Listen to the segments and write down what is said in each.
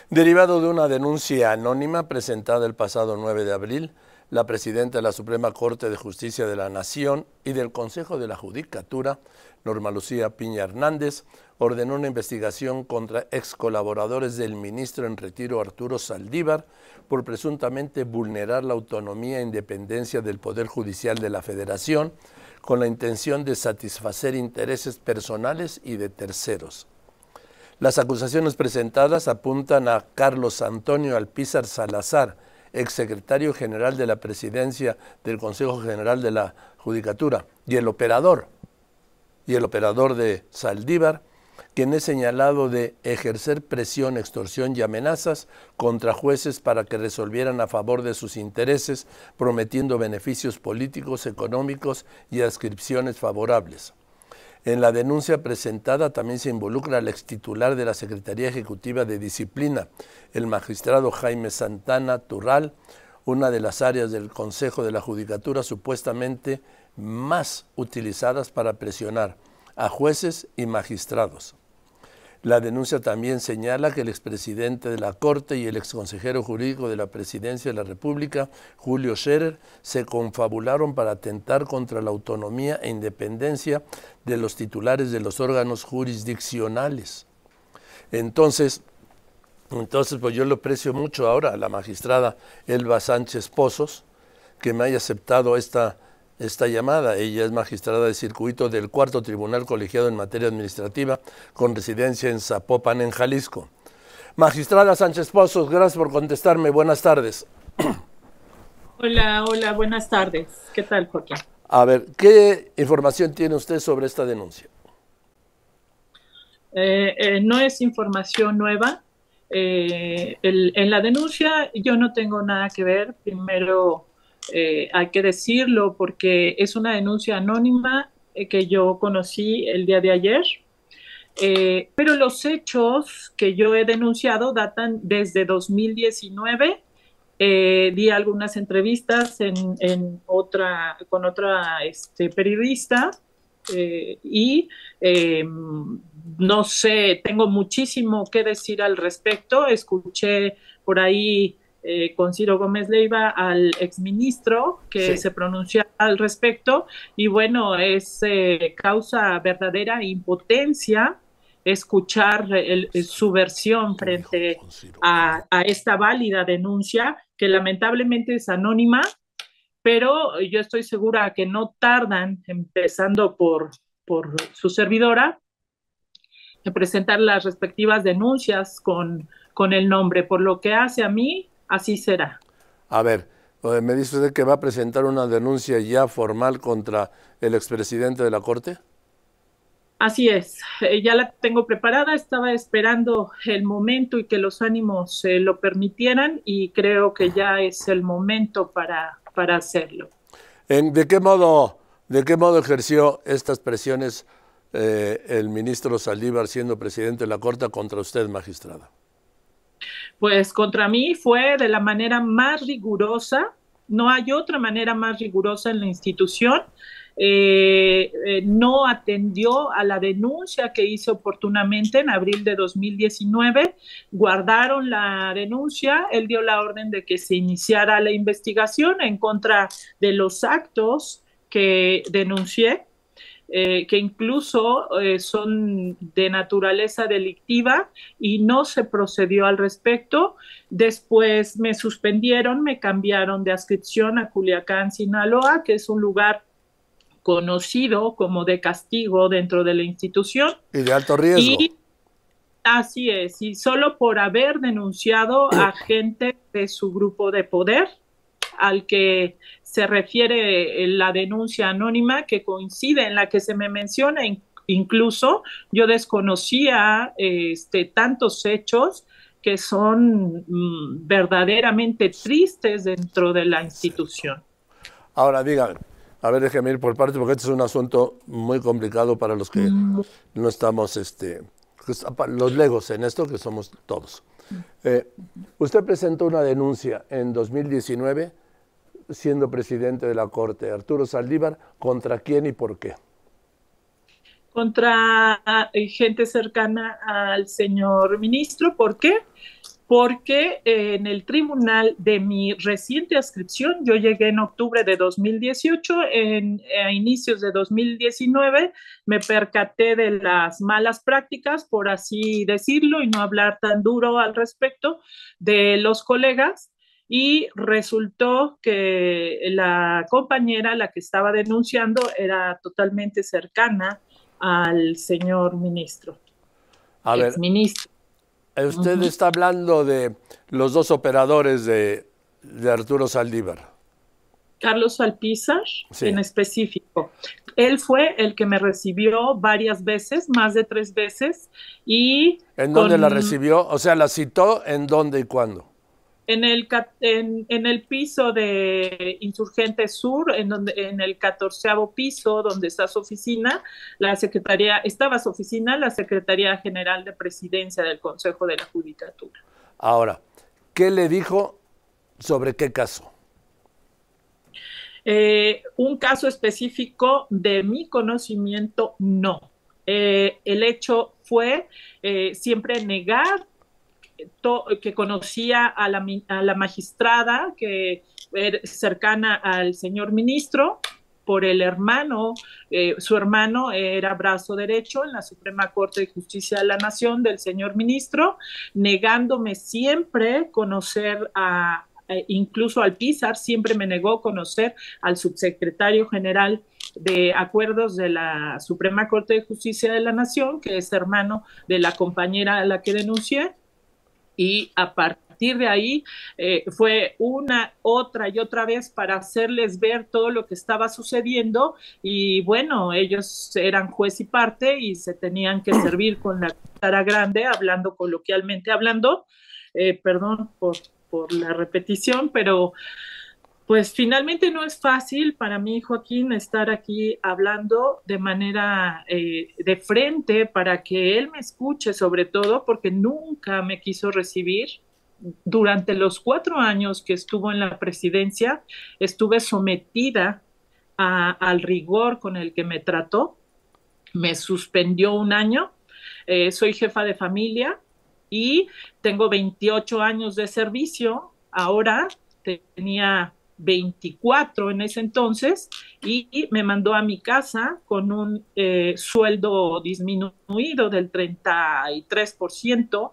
Derivado de una denuncia anónima presentada el pasado 9 de abril, la presidenta de la Suprema Corte de Justicia de la Nación y del Consejo de la Judicatura, Norma Lucía Piña Hernández, ordenó una investigación contra ex colaboradores del ministro en retiro Arturo Saldívar por presuntamente vulnerar la autonomía e independencia del Poder Judicial de la Federación con la intención de satisfacer intereses personales y de terceros. Las acusaciones presentadas apuntan a Carlos Antonio Alpizar Salazar, exsecretario general de la Presidencia del Consejo General de la Judicatura, y el operador de Saldívar, quien es señalado de ejercer presión, extorsión y amenazas contra jueces para que resolvieran a favor de sus intereses, prometiendo beneficios políticos, económicos y adscripciones favorables. En la denuncia presentada también se involucra al extitular de la Secretaría Ejecutiva de Disciplina, el magistrado Jaime Santana Turral, una de las áreas del Consejo de la Judicatura supuestamente más utilizadas para presionar a jueces y magistrados. La denuncia también señala que el expresidente de la Corte y el exconsejero jurídico de la Presidencia de la República, Julio Scherer, se confabularon para atentar contra la autonomía e independencia de los titulares de los órganos jurisdiccionales. Entonces, pues yo le aprecio mucho ahora a la magistrada Elba Sánchez Pozos, que me haya aceptado esta llamada. Ella es magistrada de circuito del Cuarto Tribunal Colegiado en Materia Administrativa, con residencia en Zapopan, en Jalisco. Magistrada Sánchez Pozos, gracias por contestarme. Buenas tardes. Hola, buenas tardes. ¿Qué tal, Joaquín? A ver, ¿qué información tiene usted sobre esta denuncia? No es información nueva. En la denuncia yo no tengo nada que ver. Primero, hay que decirlo porque es una denuncia anónima que yo conocí el día de ayer. Pero los hechos que yo he denunciado datan desde 2019. Di algunas entrevistas con otra periodista y no sé, tengo muchísimo que decir al respecto. Escuché por ahí con Ciro Gómez Leiva al exministro que se pronunció al respecto y bueno, es causa verdadera impotencia escuchar su versión frente a esta válida denuncia que lamentablemente es anónima, pero yo estoy segura que no tardan, empezando por su servidora, en presentar las respectivas denuncias con el nombre. Por lo que hace a mí, así será. A ver, ¿me dice usted que va a presentar una denuncia ya formal contra el expresidente de la Corte? Así es, ya la tengo preparada, estaba esperando el momento y que los ánimos lo permitieran y creo que ya es el momento para hacerlo. ¿De qué modo ejerció estas presiones el ministro Saldívar siendo presidente de la Corte contra usted, magistrada? Pues contra mí fue de la manera más rigurosa, no hay otra manera más rigurosa en la institución. No atendió a la denuncia que hice oportunamente en abril de 2019, guardaron la denuncia, él dio la orden de que se iniciara la investigación en contra de los actos que denuncié, que incluso son de naturaleza delictiva y no se procedió al respecto. Después me suspendieron, me cambiaron de adscripción a Culiacán, Sinaloa, que es un lugar conocido como de castigo dentro de la institución. Y de alto riesgo. Y así es, y solo por haber denunciado a gente de su grupo de poder, al que se refiere la denuncia anónima, que coincide en la que se me menciona. Incluso yo desconocía tantos hechos que son verdaderamente tristes dentro de la institución. Ahora, dígame, a ver, déjeme ir por partes, porque este es un asunto muy complicado para los que no estamos, los legos en esto, que somos todos. Usted presentó una denuncia en 2019, siendo presidente de la Corte, Arturo Saldívar, ¿contra quién y por qué? Contra gente cercana al señor ministro. ¿Por qué? porque en el tribunal de mi reciente adscripción, yo llegué en octubre de 2018, a inicios de 2019, me percaté de las malas prácticas, por así decirlo, y no hablar tan duro al respecto, de los colegas, y resultó que la compañera, la que estaba denunciando, era totalmente cercana al señor ministro, A ver, exministro. usted está hablando de los dos operadores de Arturo Saldívar. Carlos Alpizar, Sí. en específico. Él fue el que me recibió varias veces, más de 3 veces, y ¿En dónde la recibió? O sea, ¿la citó en dónde y cuándo? en el piso de Insurgente Sur, en el 14º piso, donde está su oficina, estaba su oficina, la Secretaría General de Presidencia del Consejo de la Judicatura. Ahora, ¿qué le dijo sobre qué caso? Un caso específico de mi conocimiento, no. El hecho fue siempre negar que conocía a la magistrada que era cercana al señor ministro por el hermano, su hermano era brazo derecho en la Suprema Corte de Justicia de la Nación del señor ministro, negándome siempre conocer incluso Alpizar siempre me negó conocer al subsecretario general de Acuerdos de la Suprema Corte de Justicia de la Nación, que es hermano de la compañera a la que denuncié, y a partir de ahí fue una, otra y otra vez para hacerles ver todo lo que estaba sucediendo, y bueno, ellos eran juez y parte y se tenían que servir con la cara grande, hablando coloquialmente hablando, perdón por la repetición, pero pues finalmente no es fácil para mí, Joaquín, estar aquí hablando de manera de frente para que él me escuche, sobre todo porque nunca me quiso recibir. Durante los 4 años que estuvo en la presidencia, estuve sometida al rigor con el que me trató. Me suspendió 1 año. Soy jefa de familia y tengo 28 años de servicio. Ahora tenía 24 en ese entonces, y me mandó a mi casa con un sueldo disminuido del 33%,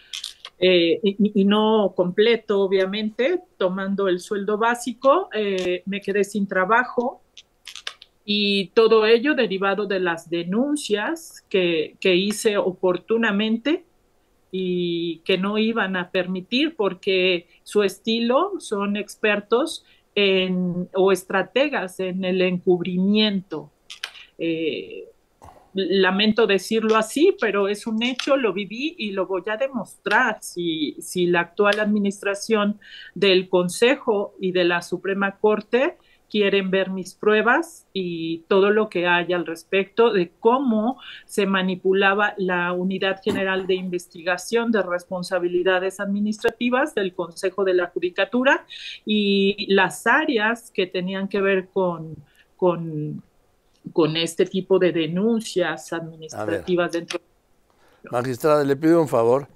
y no completo, obviamente, tomando el sueldo básico. Me quedé sin trabajo, y todo ello derivado de las denuncias que hice oportunamente y que no iban a permitir, porque su estilo son expertos o estrategas en el encubrimiento. Eh, Lamento decirlo así, pero es un hecho, lo viví y lo voy a demostrar. Si la actual administración del Consejo y de la Suprema Corte quieren ver mis pruebas y todo lo que hay al respecto de cómo se manipulaba la Unidad General de Investigación de Responsabilidades Administrativas del Consejo de la Judicatura y las áreas que tenían que ver con este tipo de denuncias administrativas dentro. Magistrada, le pido un favor.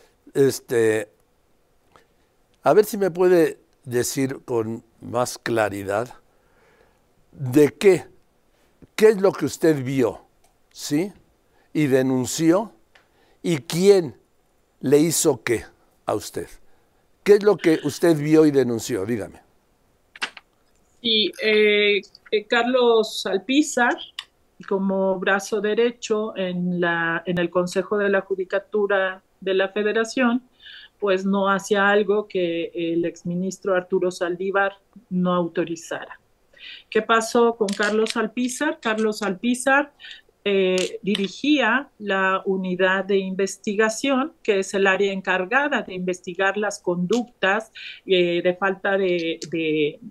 A ver si me puede decir con más claridad de qué es lo que usted vio, ¿sí? Y denunció, y quién le hizo qué a usted. ¿Qué es lo que usted vio y denunció? Dígame. Sí, Carlos Alpizar, como brazo derecho en el Consejo de la Judicatura de la Federación, pues no hacía algo que el exministro Arturo Saldívar no autorizara. ¿Qué pasó con Carlos Alpizar? Carlos Alpizar dirigía la unidad de investigación, que es el área encargada de investigar las conductas de falta de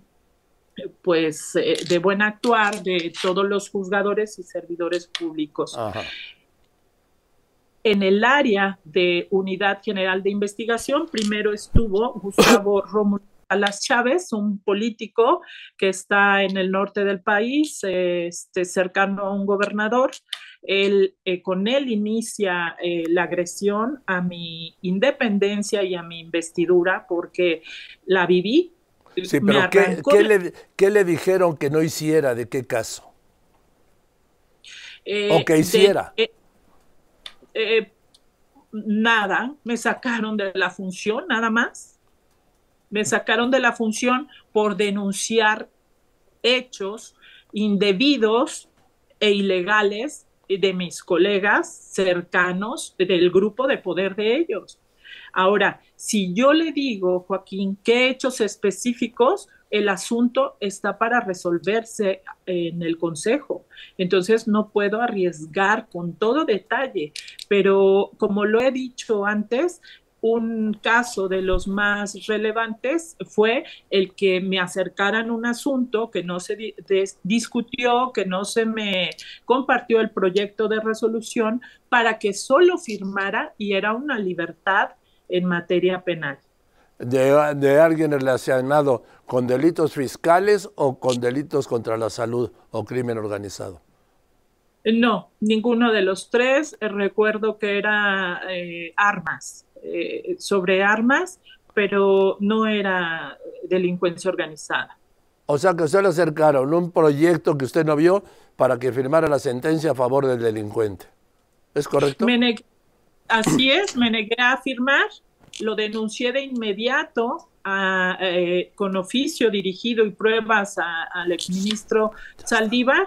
buen actuar de todos los juzgadores y servidores públicos. Ajá. En el área de Unidad General de Investigación, primero estuvo Gustavo Rómulo Salas Chávez, un político que está en el norte del país, cercano a un gobernador. Con él inicia la agresión a mi independencia y a mi investidura porque la viví. Sí, pero ¿qué le dijeron que no hiciera? ¿De qué caso? ¿O que hiciera? Nada, me sacaron de la función, nada más. Me sacaron de la función por denunciar hechos indebidos e ilegales de mis colegas cercanos del grupo de poder de ellos. Ahora, si yo le digo, Joaquín, qué hechos específicos, el asunto está para resolverse en el Consejo. Entonces, no puedo arriesgar con todo detalle, pero como lo he dicho antes, un caso de los más relevantes fue el que me acercaran un asunto que no se discutió, que no se me compartió el proyecto de resolución para que solo firmara, y era una libertad en materia penal. ¿De alguien relacionado con delitos fiscales o con delitos contra la salud o crimen organizado? No, ninguno de los tres. Recuerdo que era armas, sobre armas, pero no era delincuencia organizada. O sea que usted le acercaron un proyecto que usted no vio para que firmara la sentencia a favor del delincuente. ¿Es correcto? Así es, me negué a firmar, lo denuncié de inmediato con oficio dirigido y pruebas al exministro Saldívar,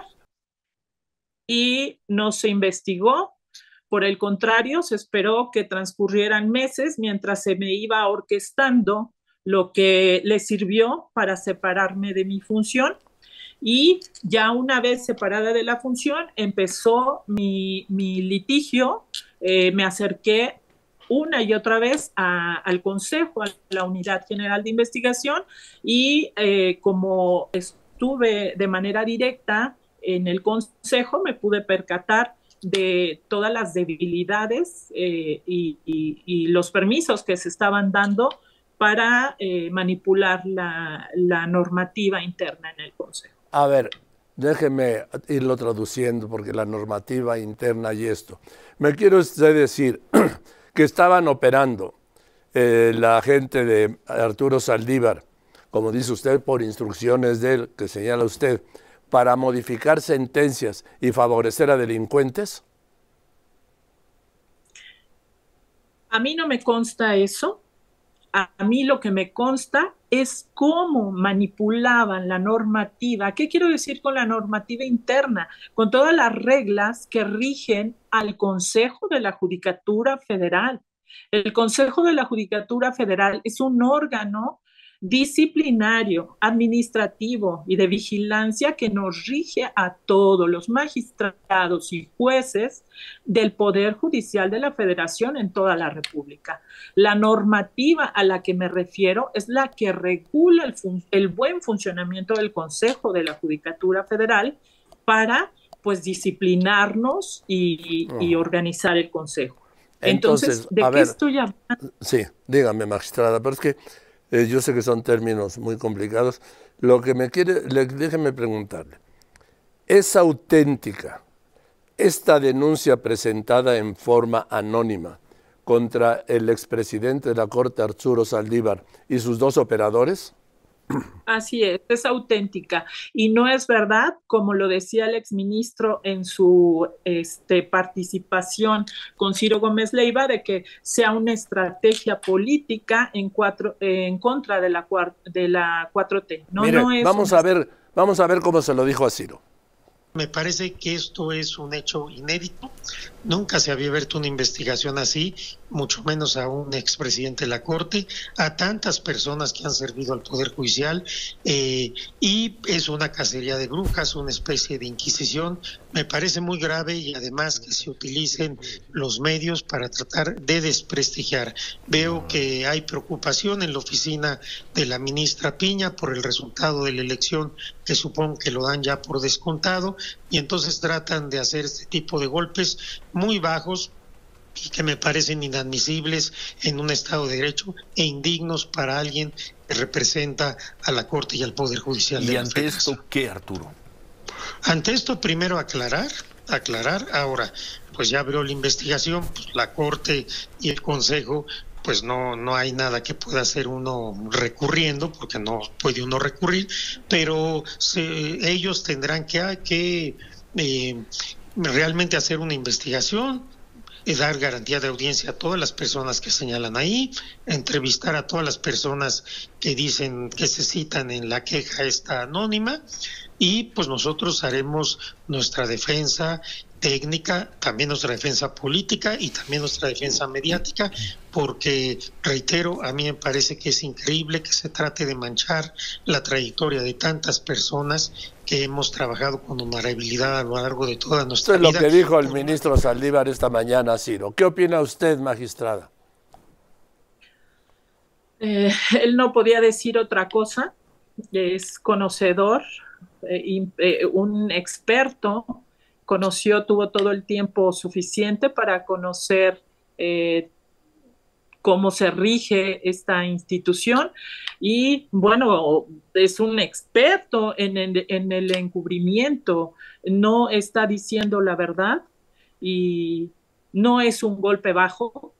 y no se investigó. Por el contrario, se esperó que transcurrieran meses mientras se me iba orquestando lo que le sirvió para separarme de mi función. Y ya una vez separada de la función, empezó mi litigio. Me acerqué una y otra vez al Consejo, a la Unidad General de Investigación, y como estuve de manera directa en el Consejo, me pude percatar de todas las debilidades y los permisos que se estaban dando para manipular la normativa interna en el Consejo. A ver, déjeme irlo traduciendo porque la normativa interna y esto. Me quiere usted decir que estaban operando la gente de Arturo Saldívar, como dice usted, por instrucciones de él, que señala usted, para modificar sentencias y favorecer a delincuentes? A mí no me consta eso. A mí lo que me consta es cómo manipulaban la normativa. ¿Qué quiero decir con la normativa interna? Con todas las reglas que rigen al Consejo de la Judicatura Federal. El Consejo de la Judicatura Federal es un órgano disciplinario, administrativo y de vigilancia que nos rige a todos los magistrados y jueces del Poder Judicial de la Federación en toda la República. La normativa a la que me refiero es la que regula el buen funcionamiento del Consejo de la Judicatura Federal para, pues, disciplinarnos y organizar el Consejo. Entonces, ¿de qué estoy hablando? Sí, dígame, magistrada, pero es que yo sé que son términos muy complicados. Lo que déjeme preguntarle, ¿es auténtica esta denuncia presentada en forma anónima contra el expresidente de la Corte, Arturo Saldívar, y sus dos operadores? Así es auténtica. Y no es verdad, como lo decía el exministro en su participación con Ciro Gómez Leiva, de que sea una estrategia política en contra de la 4T. No, mire, no es vamos a ver cómo se lo dijo a Ciro. Me parece que esto es un hecho inédito. Nunca se había abierto una investigación así, mucho menos a un expresidente de la Corte, a tantas personas que han servido al Poder Judicial, y es una cacería de brujas, una especie de inquisición. Me parece muy grave, y además que se utilicen los medios para tratar de desprestigiar. Veo que hay preocupación en la oficina de la ministra Piña por el resultado de la elección, que supongo que lo dan ya por descontado, y entonces tratan de hacer este tipo de golpes muy bajos, y que me parecen inadmisibles en un Estado de Derecho e indignos para alguien que representa a la Corte y al Poder Judicial. ¿Y ante esto qué, Arturo? Ante esto, primero aclarar, ahora, pues ya abrió la investigación, pues la Corte y el Consejo, pues no hay nada que pueda hacer uno recurriendo, porque no puede uno recurrir, pero ellos tendrán que realmente hacer una investigación, dar garantía de audiencia a todas las personas que señalan ahí, entrevistar a todas las personas que dicen que se citan en la queja esta anónima, y pues nosotros haremos nuestra defensa técnica, también nuestra defensa política y también nuestra defensa mediática, porque, reitero, a mí me parece que es increíble que se trate de manchar la trayectoria de tantas personas que hemos trabajado con honorabilidad a lo largo de toda nuestra vida. Esto es lo que dijo el ministro Saldívar esta mañana, Ciro. ¿Qué opina usted, magistrada? Él no podía decir otra cosa, es conocedor, un experto, tuvo todo el tiempo suficiente para conocer cómo se rige esta institución y, bueno, es un experto en el encubrimiento, no está diciendo la verdad y no es un golpe bajo.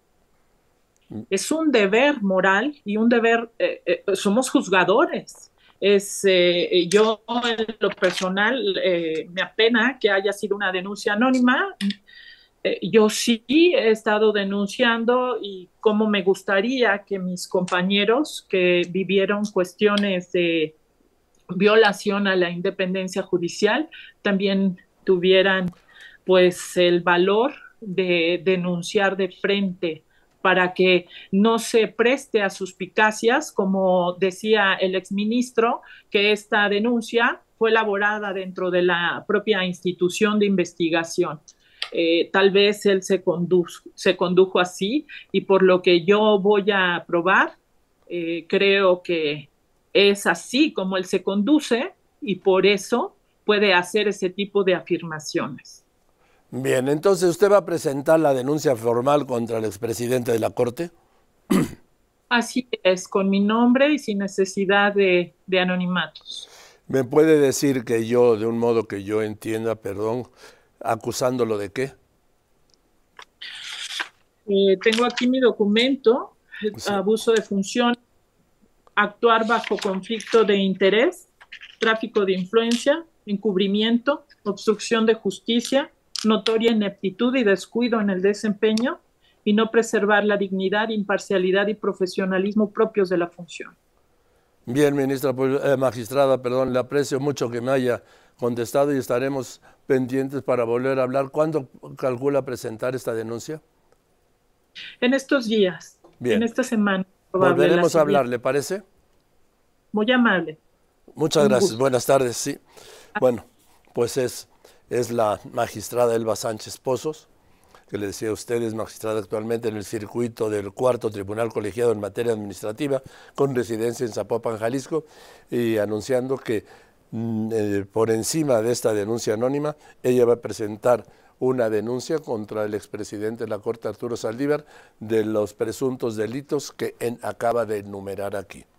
Es un deber moral y un deber, somos juzgadores. Yo en lo personal me apena que haya sido una denuncia anónima. Yo sí he estado denunciando y cómo me gustaría que mis compañeros que vivieron cuestiones de violación a la independencia judicial también tuvieran pues el valor de denunciar de frente para que no se preste a suspicacias, como decía el exministro, que esta denuncia fue elaborada dentro de la propia institución de investigación. Tal vez él se condujo así y por lo que yo voy a probar, creo que es así como él se conduce y por eso puede hacer ese tipo de afirmaciones. Bien, entonces usted va a presentar la denuncia formal contra el expresidente de la Corte. Así es, con mi nombre y sin necesidad de anonimatos. ¿Me puede decir que yo, de un modo que yo entienda, perdón, acusándolo de qué? Tengo aquí mi documento, sí. Abuso de función, actuar bajo conflicto de interés, tráfico de influencia, encubrimiento, obstrucción de justicia, notoria ineptitud y descuido en el desempeño y no preservar la dignidad, imparcialidad y profesionalismo propios de la función. Bien, ministra, magistrada, perdón, le aprecio mucho que me haya contestado y estaremos pendientes para volver a hablar. ¿Cuándo calcula presentar esta denuncia? En estos días, bien. En esta semana. Volveremos a hablar, ¿le parece? Muy amable. Muchas gracias, buenas tardes, sí. Bueno, pues es la magistrada Elba Sánchez Pozos, que le decía a ustedes, magistrada actualmente en el circuito del Cuarto Tribunal Colegiado en materia administrativa, con residencia en Zapopan, Jalisco, y anunciando que por encima de esta denuncia anónima, ella va a presentar una denuncia contra el expresidente de la Corte, Arturo Saldívar, de los presuntos delitos que acaba de enumerar aquí.